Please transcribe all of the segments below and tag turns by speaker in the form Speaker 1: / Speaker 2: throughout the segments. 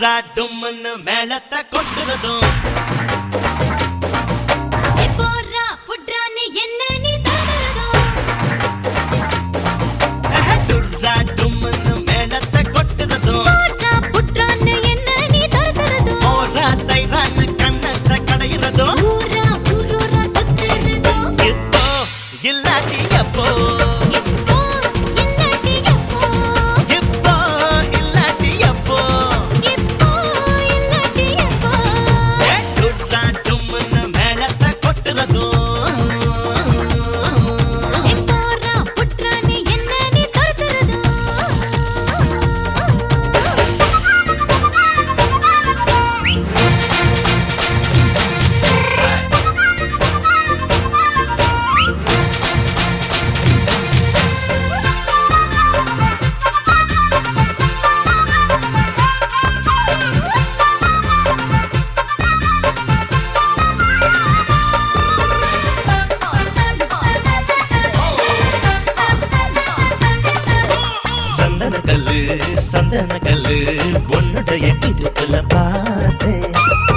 Speaker 1: டுர்ரா டும்னு மேளத்தை கொட்டுறதும்
Speaker 2: போறா புட்ரான்னு என்ன நீ தரறதும்
Speaker 1: டுர்ரா டும்னு மேளத்தை கொட்டுறதும்
Speaker 2: போறா புட்ரான்னு என்ன நீ தரறதும்
Speaker 1: ஓரா தைரான்னு கண்ணத்தை கடையிறதும்
Speaker 2: ஊரா ஊரூரா சுத்துறதும்
Speaker 1: இப்போ இல்லாட்டி எப்போ
Speaker 2: இப்போ இல்லாட்டி எப்போ
Speaker 1: இப்போ இல்லாட்டி எப்போ
Speaker 2: இப்போ இல்லாட்டி எப்போ
Speaker 1: டுர்ரா டும்னு மேளத்தை கொட்டுறதும்
Speaker 2: போறா புட்ரான்னு என்ன நீ தரறதும்
Speaker 1: சந்தன கல்லு உன்னுடைய இடுப்புல பார்த்தேன்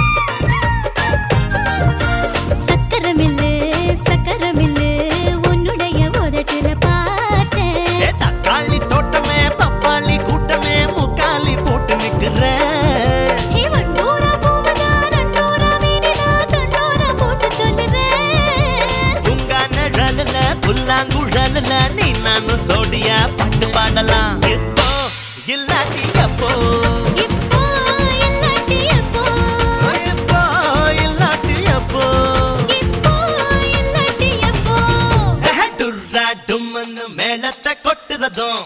Speaker 2: சக்கரமில்லு உன்னுடைய உதட்டுல பார்த்தேன்
Speaker 1: தக்காளி தோட்டமே பப்பாளி கூட்டமே முக்காலி போட்டு நிக்கிறேன்
Speaker 2: வண்டூரா போவதா நண்டூரா வீடிதா தண்டூரா போட்டு சொல்லுறேன்
Speaker 1: உங்க நிழல்ல புல்லாங்குழல்ல நீ நானும் சோடியா பாட்டு பாடலாம் இப்போ இல்லாட்டி எப்போ
Speaker 2: இப்போ இல்லாட்டி எப்போ
Speaker 1: இப்போ இல்லாட்டி எப்போ
Speaker 2: இப்போ இல்லாட்டி எப்போ
Speaker 1: டுர்ரா டும்னு மேளத்தை கொட்டுறதும்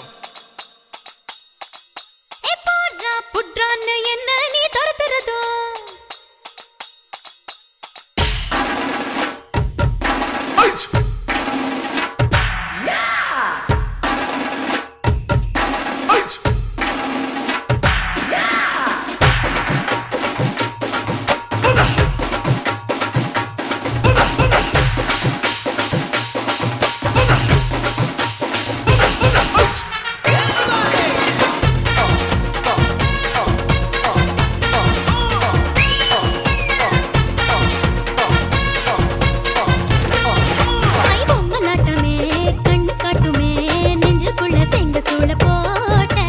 Speaker 2: போறா புட்ரான்னு என்ன நீ தரறதும் ஐ பொம்மலாட்டமே கண்ணு காட்டுமே நெஞ்சுக்குள்ள செங்க சூள போட்ட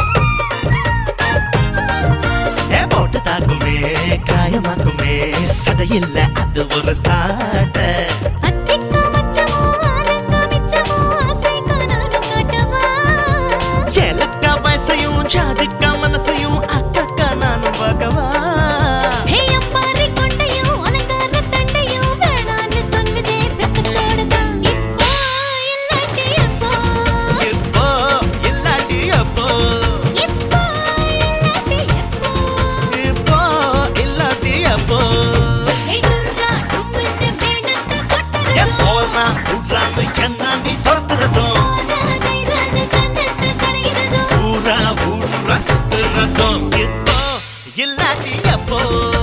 Speaker 1: போட்டு தாக்குமே காயமாக்குமே சதையில்ல அது ஒரு சாட்டை
Speaker 2: அத்திக்கா மச்சமோ ஆலங்கா மிச்சமோ ஆசைக்கா நானும் காட்டவா
Speaker 1: ஏலக்கா வயசையும் ஜாதிக்கா மனசையும் அக்கக்கா நானும் பார்க்கவா
Speaker 2: ஹே அம்பாரி கொண்டையும் அலங்கார தண்டையும் வேணான்னு சொல்லுதே வெக்கத்தோட தான் இப்போ இல்லாட்டி எப்போ
Speaker 1: இப்போ இல்லாட்டி எப்போ
Speaker 2: இப்போ இல்லாட்டி எப்போ
Speaker 1: இப்போ இல்லாட்டி எப்போ
Speaker 2: டுர்ரா டும்னு மேளத்தை கொட்டுறதும்
Speaker 1: எப்போனா உட்றான்னு என்ன நீ துரத்துறதும்
Speaker 2: போறா தைரான்னு கண்ணத்தை கடையிறதும்
Speaker 1: ஊரா ஊரா சுத்துறதும் இப்போ இல்லாட்டி எப்போ